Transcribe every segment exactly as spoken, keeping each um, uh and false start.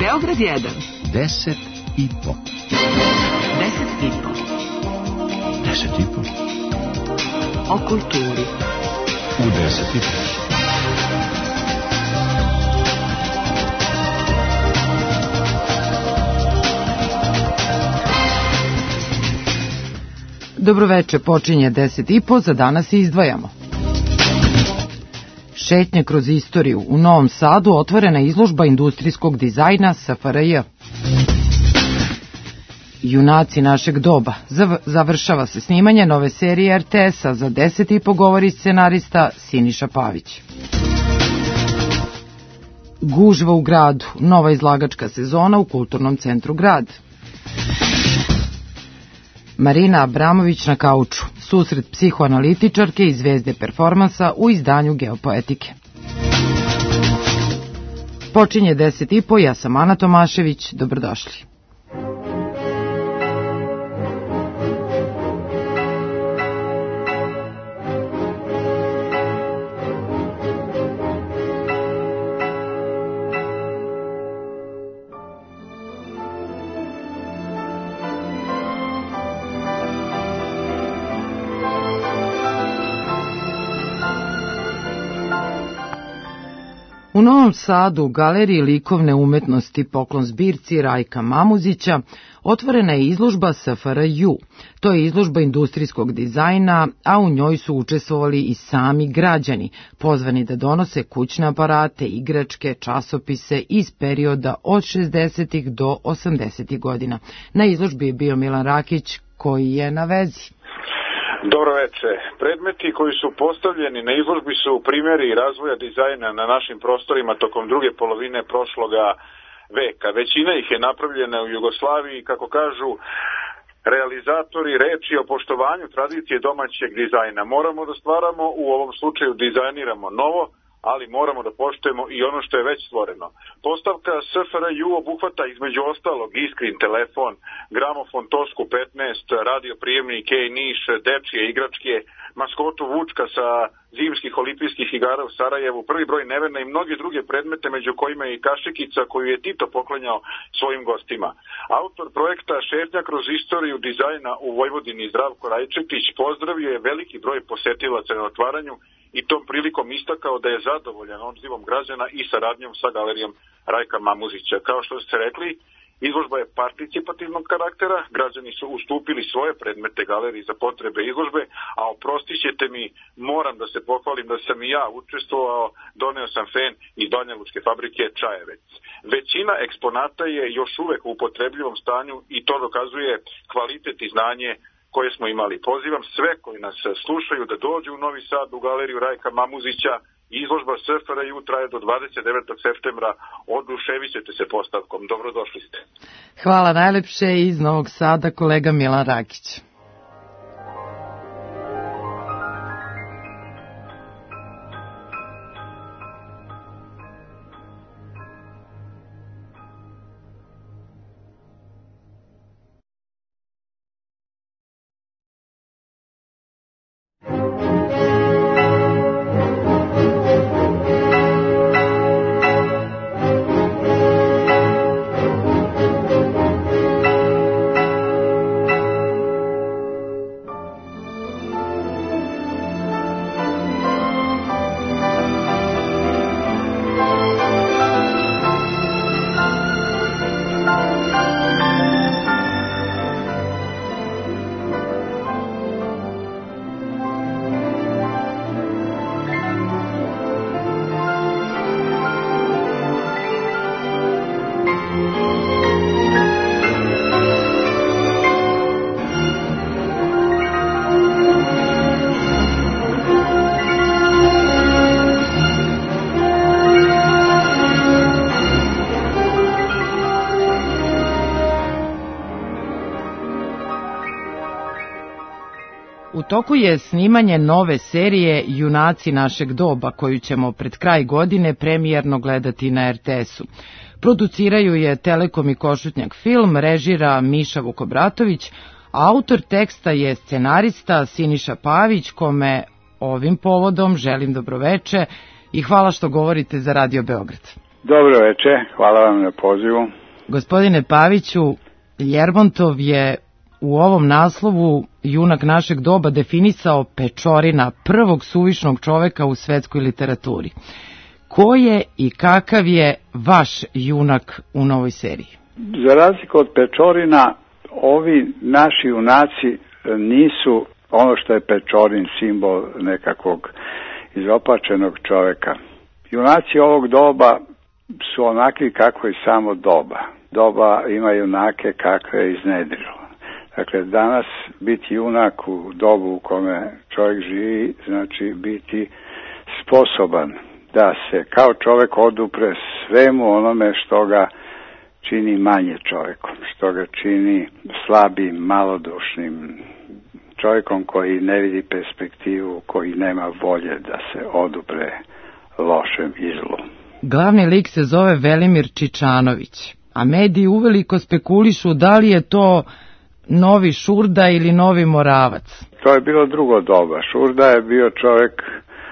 Beograd jedan. Deset i po. Deset i po. Deset i po. O kulturi. U deset i po. Dobroveče, počinje deset i po, za danas izdvajamo. Šetnje kroz istoriju. U Novom Sadu otvorena izložba industrijskog dizajna S F R J. Junaci našeg doba. Završava se snimanje nove serije R T S-a. Za deset i po govori scenarista Siniša Pavić. Gužva u gradu. Nova izlagačka sezona u Kulturnom centru Grad. Marina Abramović na kauču. Susret psihoanalitičarke i zvezde performansa u izdanju Geopoetike. Počinje deset i po, ja sam Ana Tomašević, dobrodošli. U Novom Sadu, u Galeriji likovne umetnosti poklon zbirci Rajka Mamuzića, otvorena je izložba S F R J. To je izložba industrijskog dizajna, a u njoj su učestvovali i sami građani, pozvani da donose kućne aparate, igračke, časopise iz perioda od šezdesetih do osamdesetih godina. Na izložbi je bio Milan Rakić, koji je na vezi. Dobro veče. Predmeti koji su postavljeni na izložbi su primjeri razvoja dizajna na našim prostorima tokom druge polovine prošloga veka. Većina ih je napravljena u Jugoslaviji, kako kažu realizatori reči o poštovanju tradicije domaćeg dizajna. Moramo da stvaramo, u ovom slučaju dizajniramo novo, ali moramo da poštujemo i ono što je već stvoreno. Postavka S F R J obuhvata između ostalog iskrin telefon, gramofon Tosku petnaest, radio prijemnik Kej Niš, dečije igračke, maskotu Vučka sa zimskih olimpijskih igara u Sarajevu, prvi broj Nevena i mnoge druge predmete, među kojima je i kašikica koju je Tito poklanjao svojim gostima. Autor projekta Šetnja kroz istoriju dizajna u Vojvodini Zdravko Rajčetić pozdravio je veliki broj posetilaca na otvaranju i tom prilikom istakao da je zadovoljan odzivom građana i saradnjom sa galerijom Rajka Mamuzića. Kao što ste rekli, izložba je participativnog karaktera, građani su ustupili svoje predmete galeriji za potrebe izložbe, a oprostit ćete mi, moram da se pohvalim da sam i ja učestvovao, doneo sam fen iz Banja Lučke fabrike Čajevec. Većina eksponata je još uvek u upotrebljivom stanju i to dokazuje kvalitet i znanje koje smo imali. Pozivam sve koji nas slušaju da dođu u Novi Sad u galeriju Rajka Mamuzića. Izložba S F R J traje do dvadeset devetog septembra. Oduševit ćete se postavkom. Dobrodošli ste. Hvala najlepše. Iz Novog Sada kolega Milan Rakić. U toku je snimanje nove serije Junaci našeg doba, koju ćemo pred kraj godine premijerno gledati na R T S-u. Produciraju je Telekom i Košutnjak film, režira Miša Vukobratović, a autor teksta je scenarista Siniša Pavić, kome ovim povodom želim dobroveče i hvala što govorite za Radio Beograd. Dobro veče, hvala vam na pozivu. Gospodine Paviću, Ljermontov je u ovom naslovu junak našeg doba definisao Pečorina, prvog suvišnog čoveka u svetskoj literaturi. Ko je i kakav je vaš junak u novoj seriji? Za razliku od Pečorina, ovi naši junaci nisu ono što je Pečorin, simbol nekakvog izopačenog čoveka. Junaci ovog doba su onakvi kako je samo doba. Doba ima junake kakve je iznedrilo. Dakle, danas biti junak u dobu u kome čovjek živi, znači biti sposoban da se kao čovjek odupre svemu onome što ga čini manje čovjekom, što ga čini slabim, malodušnim, čovjekom koji ne vidi perspektivu, koji nema volje da se odupre lošem i zlu. Glavni lik se zove Velimir Čičanović, a mediji uveliko spekulišu da li je to novi Šurda ili novi Moravac. To je bilo drugo doba. Šurda je bio čovjek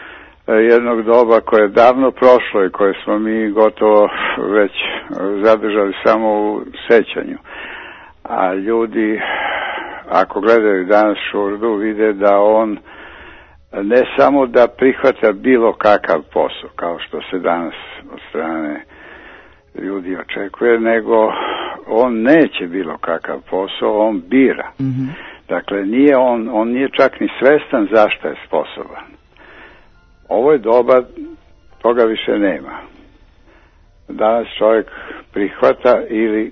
jednog doba koje je davno prošlo i koje smo mi gotovo već zadržali samo u sećanju. A ljudi, ako gledaju danas Šurdu, vide da on ne samo da prihvata bilo kakav posao, kao što se danas od strane ljudi očekuje, nego on neće bilo kakav posao, on bira. Mm-hmm. Dakle, nije on, on nije čak ni svestan zašto je sposoban. Ovo je doba, toga više nema. Danas čovjek prihvata ili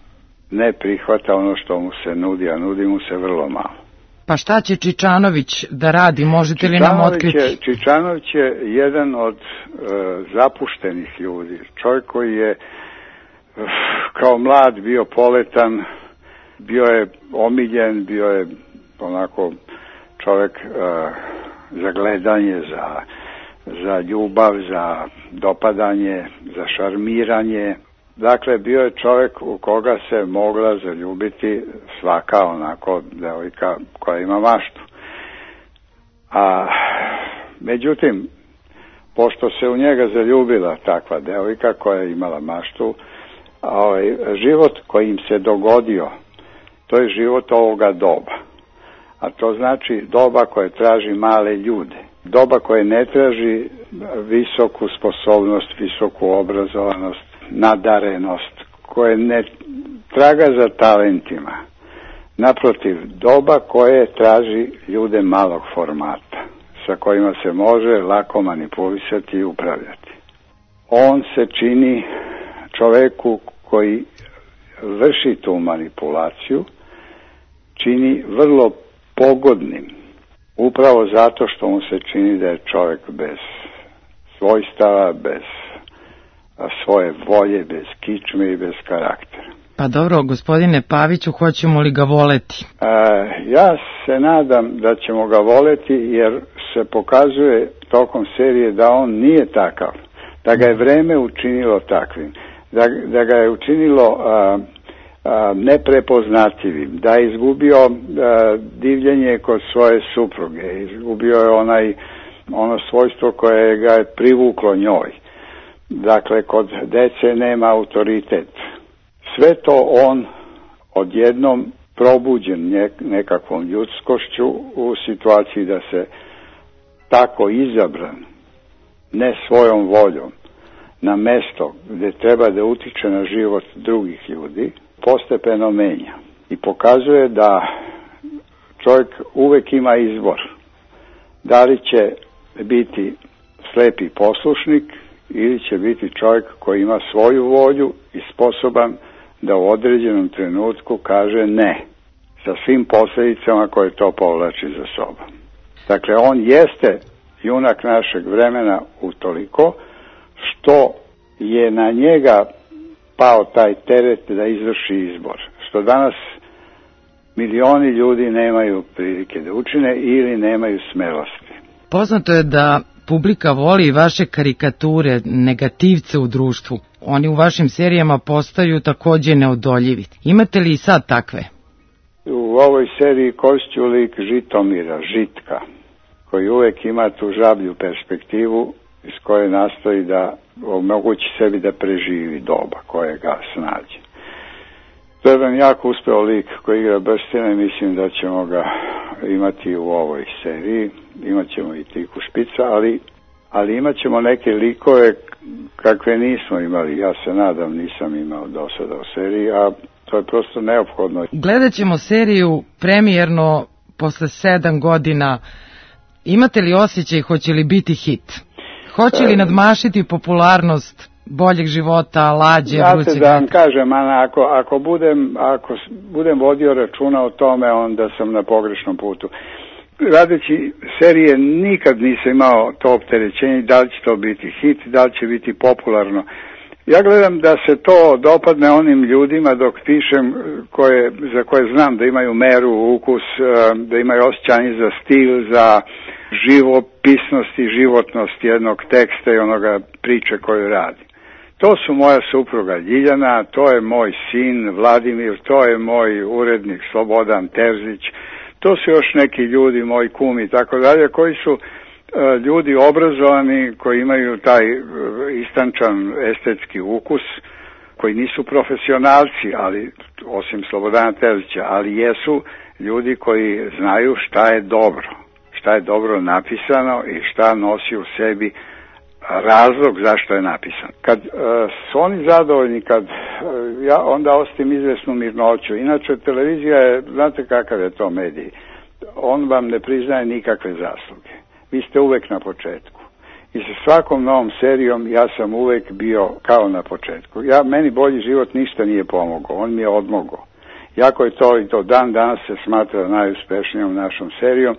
ne prihvata ono što mu se nudi, a nudi mu se vrlo malo. Pa šta će Čičanović da radi, možete li nam otkriti? Je, Čičanović je jedan od e, zapuštenih ljudi. Čovjek koji je uh, kao mlad bio poletan, bio je omiljen, bio je onako čovjek uh, za gledanje, za, za ljubav, za dopadanje, za šarmiranje. Dakle, bio je čovjek u koga se mogla zaljubiti svaka onako devojka koja ima maštu. A međutim, pošto se u njega zaljubila takva devojka koja je imala maštu, ovaj, život koji im se dogodio, to je život ovoga doba. A to znači doba koje traži male ljude. Doba koje ne traži visoku sposobnost, visoku obrazovanost, nadarenost, koje ne traga za talentima. Naprotiv, doba koje traži ljude malog formata, sa kojima se može lako manipulisati i upravljati. On se čini čoveku koji vrši tu manipulaciju, čini vrlo pogodnim, upravo zato što mu se čini da je čovjek bez svojstava, bez svoje volje, bez kičme i bez karaktera. Pa dobro, gospodine Paviću, hoćemo li ga voleti? E, ja se nadam da ćemo ga voleti, jer se pokazuje tokom serije da on nije takav, da ga je vreme učinilo takvim, da, da ga je učinilo a, a, neprepoznatljivim, da je izgubio a, divljenje kod svoje supruge, izgubio je onaj, ono svojstvo koje ga je privuklo njoj. Dakle, kod dece nema autoritet. Sve to on odjednom probuđen nekakvom ljudskošću u situaciji da se tako izabran, ne svojom voljom, na mesto gdje treba da utiče na život drugih ljudi, postepeno menja. I pokazuje da čovjek uvek ima izbor. Da li će biti slepi poslušnik ili će biti čovjek koji ima svoju volju i sposoban da u određenom trenutku kaže ne, sa svim posljedicama koje to povlači za sobom. Dakle, on jeste junak našeg vremena utoliko što je na njega pao taj teret da izvrši izbor, što danas milioni ljudi nemaju prilike da učine ili nemaju smelosti. Poznato je da publika voli vaše karikature, negativce u društvu. Oni u vašim serijama postaju također neodoljivi. Imate li i sad takve? U ovoj seriji koristim lik Žitomira, Žitka, koji uvek ima tu žablju perspektivu iz koje nastoji da omogući sebi da preživi doba koje ga snađe. To je jedan jako uspeo lik koji igra Brstina i mislim da ćemo ga imati u ovoj seriji. Imaćemo i Tiku Špica, ali, ali imat ćemo neke likove kakve nismo imali. Ja se nadam, nisam imao do sada u seriji, a to je prosto neophodno. Gledat ćemo seriju premijerno posle sedam godina. Imate li osjećaj hoće li biti hit? Hoće li nadmašiti popularnost Boljeg života, Lađe, Znate Vrućeg da vam vetra? kažem, Ana, ako, ako, budem, ako budem vodio računa o tome, onda sam na pogrešnom putu. Radeći serije nikad nisam imao to opterećenje da li će to biti hit, da li će biti popularno. Ja gledam da se to dopadne onim ljudima dok pišem koje, za koje znam da imaju meru, ukus, da imaju osjećanje za stil, za živopisnost i životnost jednog teksta i onoga priče koju radi. To su moja supruga Ljiljana, to je moj sin Vladimir, to je moj urednik Slobodan Terzić, to su još neki ljudi, moji kumi i tako dalje, koji su uh, ljudi obrazovani, koji imaju taj uh, istančan estetski ukus, koji nisu profesionalci, ali osim Slobodana Terzića, ali jesu ljudi koji znaju šta je dobro, šta je dobro napisano i šta nosi u sebi razlog zašto je napisan. Kad uh, su oni zadovoljni, kad uh, ja onda ostavim izvesnu mirnoću. Inače, televizija je, znate kakav je to medij, on vam ne priznaje nikakve zasluge. Vi ste uvek na početku. I sa svakom novom serijom ja sam uvek bio kao na početku. Ja, meni Bolji život ništa nije pomogao, on mi je odmogao. Jako je to i to dan danas se smatra najuspešnijom našom serijom.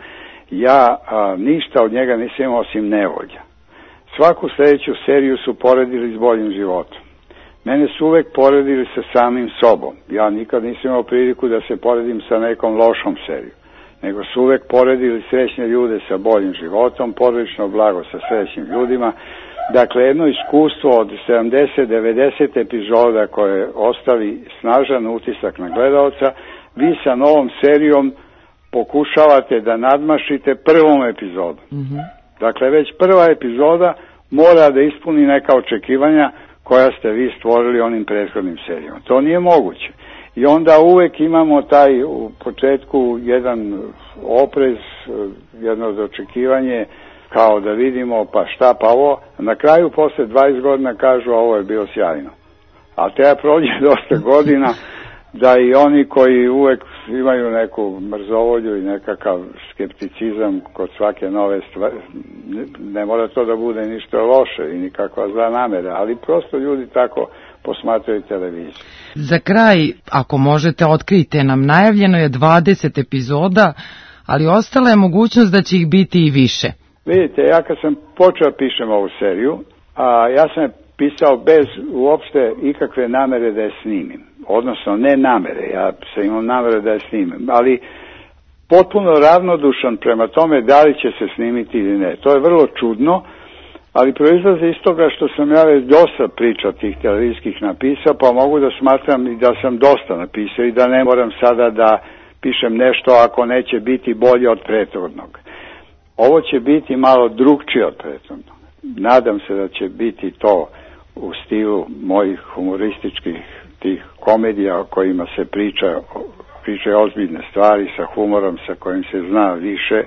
Ja a, ništa od njega nisam imao osim nevolja. Svaku sljedeću seriju su poredili s Boljim životom. Mene su uvek poredili sa samim sobom. Ja nikad nisam imao priliku da se poredim sa nekom lošom serijom, nego su uvek poredili srećne ljude sa Boljim životom, porodično blago sa srećnim ljudima. Dakle, jedno iskustvo od sedamdeset do devedeset epizoda koje ostavi snažan utisak na gledaoca, vi sa novom serijom pokušavate da nadmašite prvom epizodom. Mm-hmm. Dakle, već prva epizoda mora da ispuni neka očekivanja koja ste vi stvorili onim prethodnim serijama. To nije moguće. I onda uvek imamo taj u početku jedan oprez, jedno očekivanje kao da vidimo pa šta pa ovo. Na kraju posle dvadeset godina kažu ovo je bilo sjajno. A treba prođe dosta godina da i oni koji uvek imaju neku mrzovolju i nekakav skepticizam kod svake nove stvari, ne, ne mora to da bude ništa loše i nikakva zla namera, ali prosto ljudi tako posmatraju televiziju. Za kraj, ako možete, otkrijte nam, najavljeno je dvadeset epizoda, ali ostala je mogućnost da će ih biti i više. Vidite, ja kad sam počeo pišem ovu seriju, a ja sam je pisao bez uopšte ikakve namere da je snimim. Odnosno, ne namere, ja sam imao namere da je snimim, ali potpuno ravnodušan prema tome da li će se snimiti ili ne. To je vrlo čudno, ali proizlazi iz toga što sam ja već dosta priča tih televizijskih napisao, pa mogu da smatram i da sam dosta napisao i da ne moram sada da pišem nešto ako neće biti bolje od prethodnog. Ovo će biti malo drugčije od prethodnog. Nadam se da će biti to u stilu mojih humorističkih tih komedija o kojima se priča, pričaju ozbiljne stvari sa humorom sa kojim se zna više,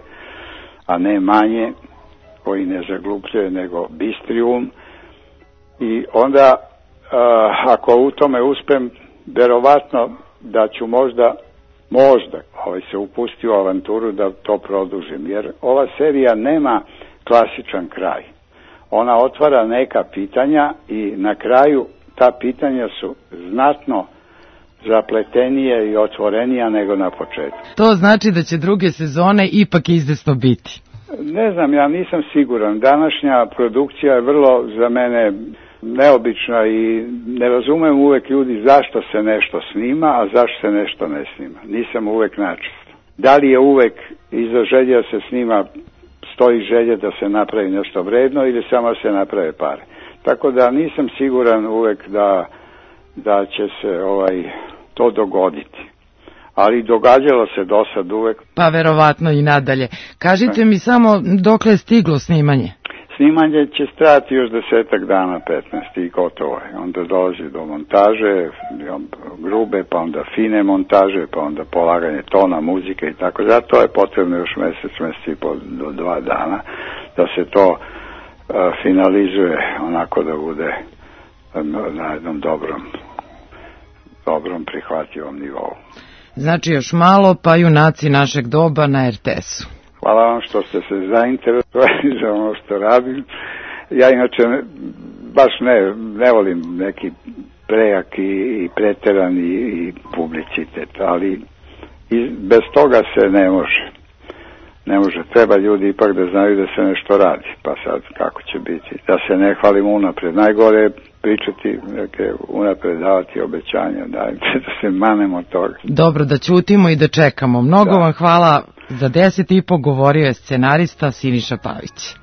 a ne manje, koji ne zaglupljuje nego bistri um. I onda, a, ako u tome uspem, verovatno da ću možda, možda ovaj se upustio u avanturu da to produžim, jer ova serija nema klasičan kraj. Ona otvara neka pitanja i na kraju ta pitanja su znatno zapletenije i otvorenija nego na početku. To znači da će druge sezone ipak izvesno biti? Ne znam, ja nisam siguran. Današnja produkcija je vrlo za mene neobična i ne razumem uvek ljudi zašto se nešto snima, a zašto se nešto ne snima. Nisam uvek načist. Da li je uvek iza želja se snima, stoji želja da se napravi nešto vredno ili samo se naprave pare. Tako da nisam siguran uvek da, da će se ovaj to dogoditi. Ali događalo se do sad uvek. Pa verovatno i nadalje. Kažite mi samo dokle je stiglo snimanje? snimanje će trajati još desetak dana, petnaest i gotovo je. Onda dolazi do montaže, grube, pa onda fine montaže, pa onda polaganje tona, muzike i tako. Zato je potrebno još mesec, mesec i pol do dva dana da se to uh, finalizuje onako da bude na jednom dobrom, dobrom prihvatljivom nivou. Znači još malo, pa junaci našeg doba na er te esu. Hvala vam što ste se zainteresovali za ono što radim. Ja inače baš ne, ne volim neki prejak i, i preteran i, i publicitet, ali i bez toga se ne može. Ne može, treba ljudi ipak da znaju da se nešto radi, pa sad kako će biti. Da se ne hvalim unapred. Najgore je pričati, neke unapred davati obećanja, da, da se manemo toga. Dobro, da ćutimo i da čekamo. Mnogo da. Vam hvala. Za deset i po govorio je scenarista Siniša Pavić.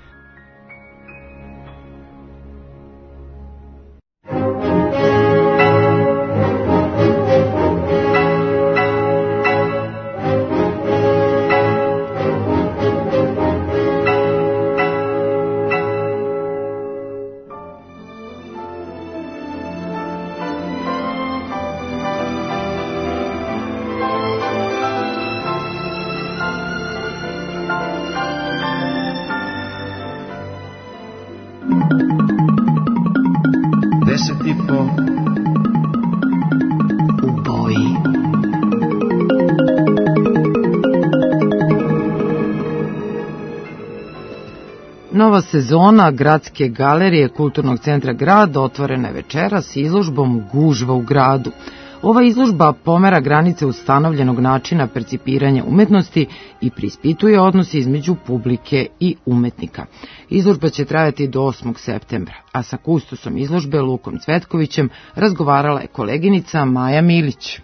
Deset i po u boji. Nova sezona Gradske galerije Kulturnog centra grad otvorena je večeras s izložbom Gužva u gradu. Ova izložba pomera granice ustanovljenog načina percipiranja umetnosti i preispituje odnose između publike i umetnika. Izložba će trajati do osmog septembra, a sa kustosom izložbe Lukom Cvetkovićem razgovarala je koleginica Maja Milić.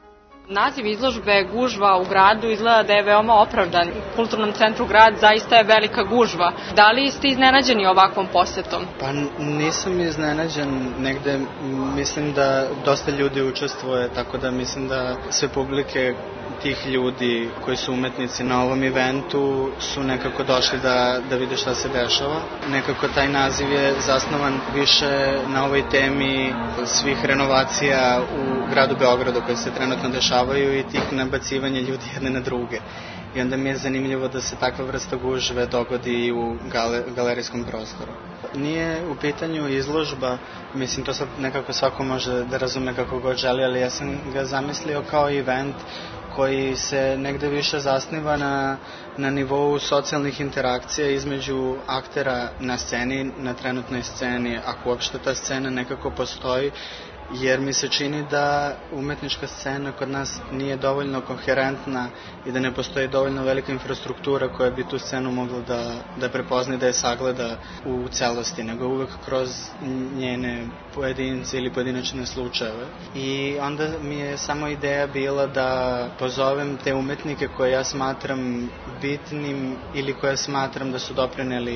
Naziv izložbe Gužva u gradu izgleda da je veoma opravdan. U Kulturnom centru grad zaista je velika gužva. Da li ste iznenađeni ovakvom posetom? Pa nisam iznenađen, negde mislim da dosta ljudi učestvuje, tako da mislim da sve publike tih ljudi koji su umetnici na ovom eventu su nekako došli da, da vide šta se dešava. Nekako taj naziv je zasnovan više na ovoj temi svih renovacija u gradu Beogradu koje se trenutno dešavaju i tih nabacivanja ljudi jedne na druge. I onda mi je zanimljivo da se takva vrsta gužve dogodi i u gale, galerijskom prostoru. Nije u pitanju izložba, mislim to sad nekako svako može da razume kako god želi, ali ja sam ga zamislio kao event koji se negde više zasniva na, na nivou socijalnih interakcija između aktera na sceni, na trenutnoj sceni, ako uopšte ta scena nekako postoji, jer mi se čini da umetnička scena kod nas nije dovoljno koherentna i da ne postoji dovoljno velika infrastruktura koja bi tu scenu mogla da, da prepozna i da je sagleda u celosti, nego uvek kroz njene pojedince ili pojedinačne slučajeve. I onda mi je samo ideja bila da pozovem te umetnike koje ja smatram bitnim ili koje smatram da su doprineli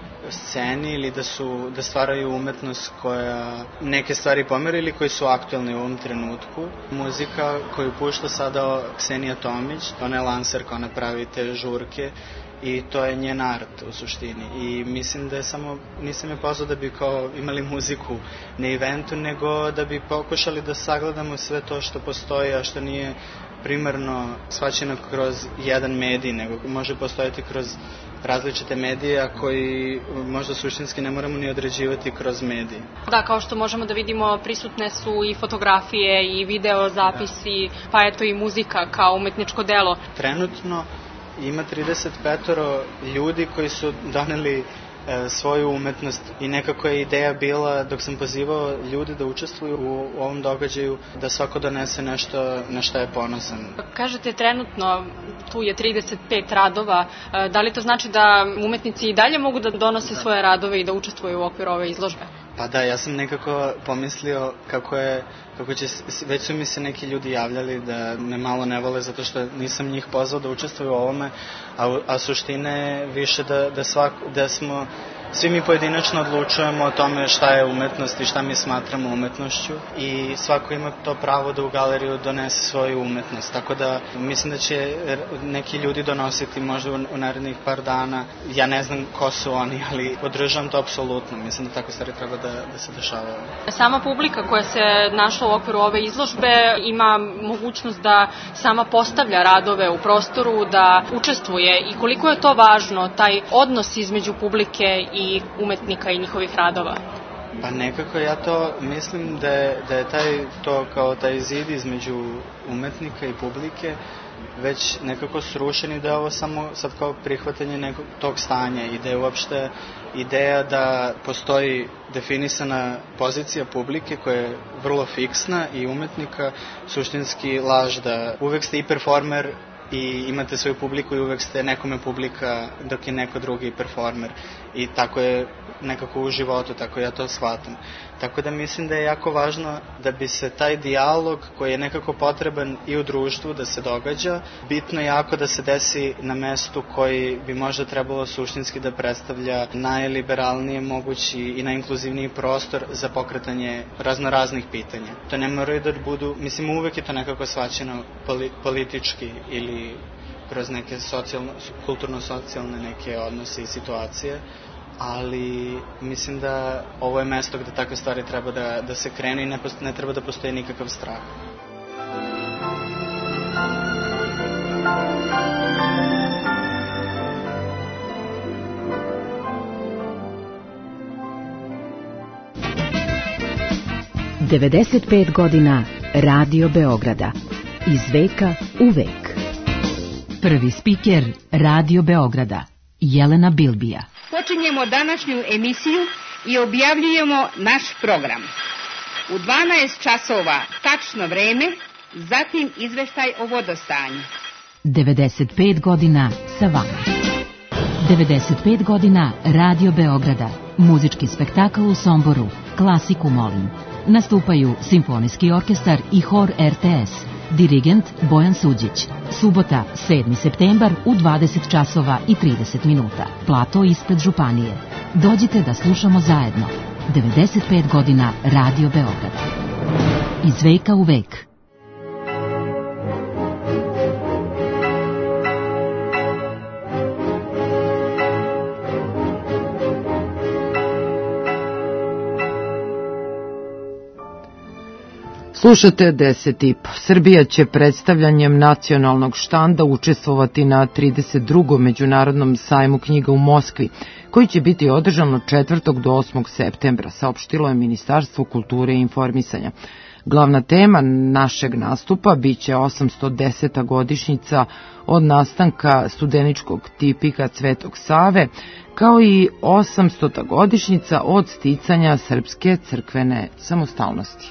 sceni ili da su da stvaraju umetnost koja neke stvari pomeri ili koji su aktuelni u ovom trenutku. Muzika koju pušta sada Ksenija Tomić, ona je lanserka, ona pravi te žurke i to je njen art u suštini. I mislim da je samo, nisam je pozvao da bi kao imali muziku na eventu, nego da bi pokušali da sagledamo sve to što postoji, a što nije primarno shvaćeno kroz jedan medij, nego može postojati kroz različite medije, a koji možda suštinski ne moramo ni određivati kroz medije. Da, kao što možemo da vidimo, prisutne su i fotografije i video zapisi, pa eto i muzika kao umetničko delo. Trenutno ima trideset pet ljudi koji su doneli e, svoju umetnost i nekako je ideja bila, dok sam pozivao ljude da učestvuju u ovom događaju, da svako donese nešto na što je ponosan. Kažete trenutno tu je trideset pet radova, da li to znači da umetnici i dalje mogu da donose svoje radove i da učestvuju u okviru ove izložbe? Pa da, ja sam nekako pomislio kako je, kako će, već su mi se neki ljudi javljali da me malo ne vole zato što nisam njih pozvao da učestvuju u ovome, a, a suština je više da, da, svako, da smo svi mi pojedinačno odlučujemo o tome šta je umetnost i šta mi smatramo umetnošću i svako ima to pravo da u galeriju donese svoju umetnost. Tako da mislim da će neki ljudi donositi možda u narednih par dana. Ja ne znam ko su oni, ali podržavam to apsolutno. Mislim da tako stvari treba da, da se dešavaju. Sama publika koja se našla u okviru ove izložbe ima mogućnost da sama postavlja radove u prostoru, da učestvuje i koliko je to važno, taj odnos između publike i umetnika i njihovih radova? Pa nekako ja to mislim da je, da je taj, to kao taj zid između umetnika i publike već nekako srušen i da je ovo samo sad kao prihvatanje nekog tog stanja i da je uopšte ideja da postoji definisana pozicija publike koja je vrlo fiksna i umetnika suštinski laž da uvek ste i performer i imate svoju publiku i uvek ste nekome publika dok je neko drugi performer i tako je nekako u životu, tako ja to shvatam. Tako da mislim da je jako važno da bi se taj dijalog koji je nekako potreban i u društvu da se događa, bitno je jako da se desi na mestu koji bi možda trebalo suštinski da predstavlja najliberalnije mogući i najinkluzivniji prostor za pokretanje raznoraznih pitanja. To ne moraju da budu, mislim uvek je to nekako shvaćeno poli, politički ili kroz neke socijalno, kulturno-socijalne neke odnose i situacije, ali mislim da ovo je mesto gde takve stvari treba da, da se krene i ne, ne treba da postoji nikakav strah. devedeset pet godina Radio Beograda. Iz veka u vek. Prvi spiker Radio Beograda, Jelena Bilbija. Počinjemo današnju emisiju i objavljujemo naš program. U dvanaest časova tačno vreme, zatim izveštaj o vodostanju. devedeset pet godina sa vama. devedeset pet godina Radio Beograda, muzički spektakl u Somboru, klasiku molim. Nastupaju Simfonijski orkestar i hor R T S. Dirigent Bojan Suđić. Subota, sedmi septembar u dvadeset časova i trideset minuta. Plato ispred Županije. Dođite da slušamo zajedno. devedeset pet godina Radio Beograd. Iz veka u vek. Slušate deset i po. Srbija će predstavljanjem nacionalnog štanda učestvovati na trideset drugom međunarodnom sajmu knjiga u Moskvi, koji će biti održan od četvrtog do osmog septembra, saopštilo je Ministarstvo kulture i informisanja. Glavna tema našeg nastupa biće osamsto deseta godišnjica od nastanka studeničkog tipika Cvetog Save, kao i osamstota godišnjica od sticanja srpske crkvene samostalnosti.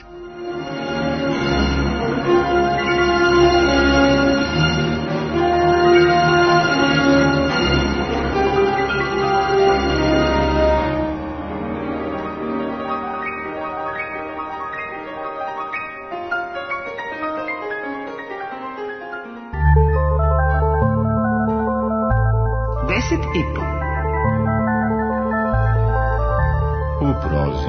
deset i po. U prozi.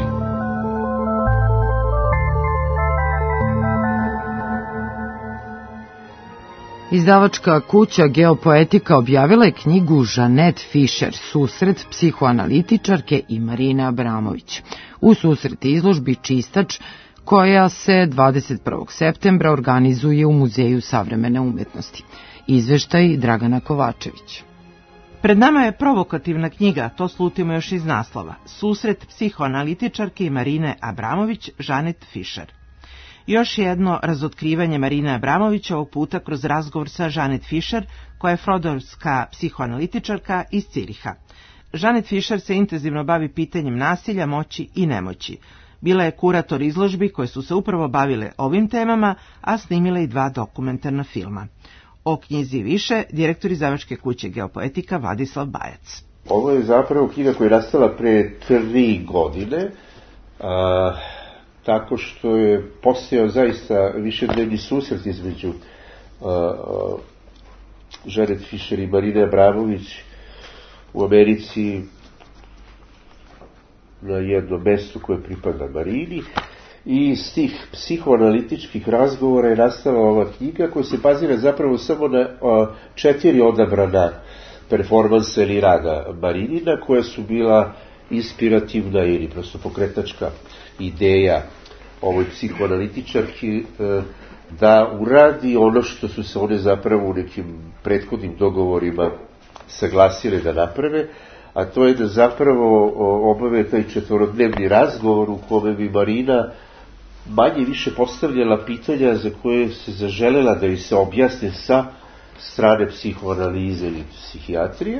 Izdavačka kuća Geopoetika objavila je knjigu Jeanette Fisher, susret psihoanalitičarke i Marine Abramović. U susret izložbi Čistač, koja se dvadeset prvog septembra organizuje u Muzeju savremene umetnosti. Izveštaj Dragana Kovačević. Pred nama je provokativna knjiga, to slutimo još iz naslova. Susret psihoanalitičarke i Marine Abramović, Jeanette Fisher. Još jedno razotkrivanje Marine Abramović, ovog puta kroz razgovor sa Jeanette Fisher, koja je frodovska psihoanalitičarka iz Ciriha. Jeanette Fisher se intenzivno bavi pitanjem nasilja, moći i nemoći. Bila je kurator izložbi koje su se upravo bavile ovim temama, a snimila i dva dokumentarna filma. O knjizi više, direktor izdavačke kuće Geopoetika Vladislav Bajac. Ovo je zapravo knjiga koja je nastala pre tri godine, a, tako što je postojao zaista višednevni susret između Jeanette Fisher i Marine Abramović u Americi na jedno mesto koje pripada Marini i iz tih psihoanalitičkih razgovora je nastala ova knjiga koja se bazira zapravo samo na a, četiri odabrana performansa ili rada Marinina koja su bila inspirativna ili prosto pokretačka ideja ovoj psihoanalitičarki a, da uradi ono što su se one zapravo u nekim prethodnim dogovorima saglasile da naprave, a to je da zapravo obave taj četvorodnevni razgovor u kome bi Marina manje više postavljala pitanja za koje se zaželela da joj se objasne sa strane psihoanalize ili psihijatrije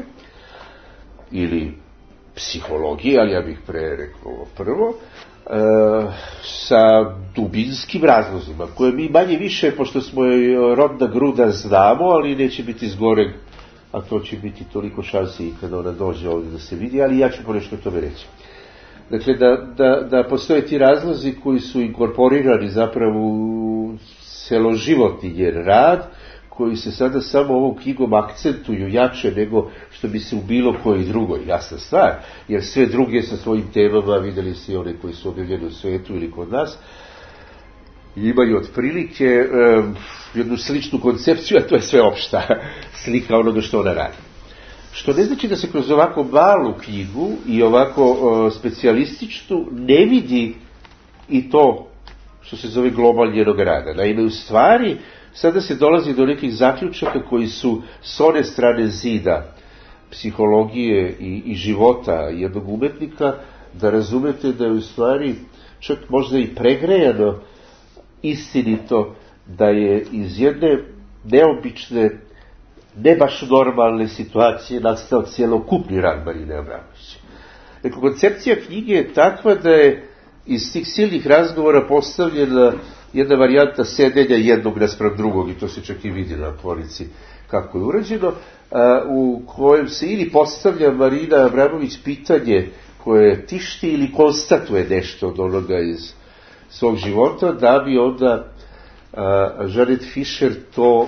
ili psihologije, ali ja bih pre rekao prvo, e, sa dubinskim razlozima, koje mi manje više, pošto smo joj rodna gruda znamo, ali neće biti zgoreg, a to će biti toliko šansi kada ona dođe ovdje da se vidi, ali ja ću ponešto o tome reći. Dakle, da, da, da postoje ti razlozi koji su inkorporirani zapravo u celoživotni njen rad, koji se sada samo ovom knjigom akcentuju jače nego što bi se u bilo kojoj drugoj, jasna stvar, jer sve druge sa svojim temama, videli ste one koji su objavljeni u svetu ili kod nas, imaju otprilike e, jednu sličnu koncepciju, a to je sve opšta slika onoga što ona radi. Što ne znači da se kroz ovako malu knjigu i ovako e, specijalističnu ne vidi i to što se zove global njenog rada. Naime, u stvari, sada se dolazi do nekih zaključaka koji su s one strane zida psihologije i, i života jednog umetnika, da razumete da je u stvari čak možda i pregrejano istinito da je iz jedne neobične, ne baš normalne situacije nastao cjelokupni rad Marine Abramović. Dakle, koncepcija knjige je takva da je iz tih silnih razgovora postavljena jedna varijanta sedenja jednog naspram drugog, i to se čak i vidi na tvorici kako je urađeno, u kojem se ili postavlja Marina Abramović pitanje koje tišti ili konstatuje nešto od onoga iz svog života, da bi onda Janet Fischer to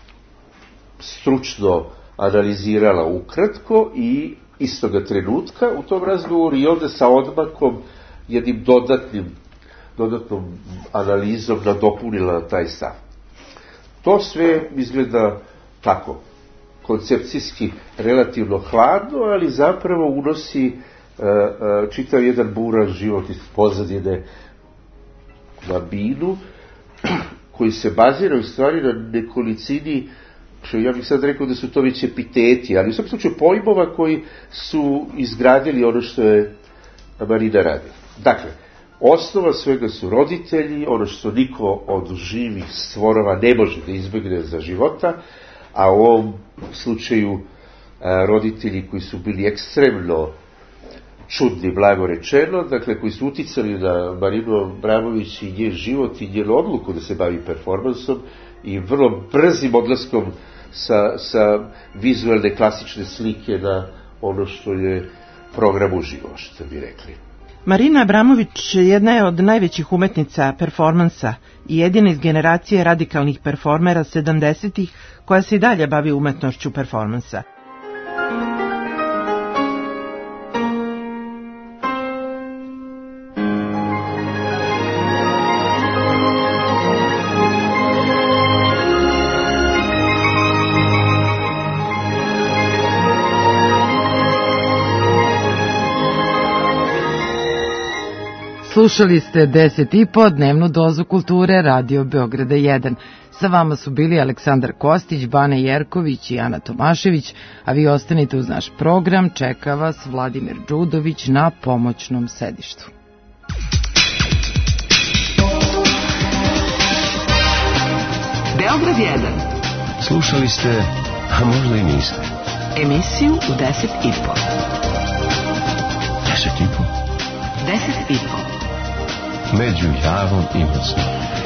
stručno analizirala ukratko i istoga trenutka u tom razgovoru i onda sa odmakom jednim dodatnim dodatnom analizom nadopunila taj stav. To sve izgleda tako, koncepcijski relativno hladno, ali zapravo unosi uh, uh, čitav jedan buran život iz pozadine na binu, koji se bazira u stvari na nekolicini, što ja bih sad rekao da su to već epiteti, ali u svakom slučaju pojmova koji su izgradili ono što je Marina radila. Dakle, osnova svega su roditelji, ono što niko od živih stvorova ne može da izbegne za života, a u ovom slučaju a, roditelji koji su bili ekstremno čudni, blago rečeno, dakle koji su uticali na Marinu Abramović i njen život i njenu odluku da se bavi performansom i vrlo brzim odlaskom sa, sa vizualne klasične slike na ono što je program uživo, što bi rekli. Marina Abramović jedna je od najvećih umetnica performansa i jedina iz generacije radikalnih performera sedamdesetih koja se i dalje bavi umetnošću performansa. Slušali ste deset i po dnevnu dozu kulture Radio Beograda jedan. Sa vama su bili Aleksandar Kostić, Bane Jerković i Ana Tomašević, a vi ostanite uz naš program. Čeka vas Vladimir Đudović na pomoćnom sedištu. Beograd jedan. Slušali ste, a možda i niste. Emisiju u deset i po. Deset i po? Deset i po. Među javom i mocnom.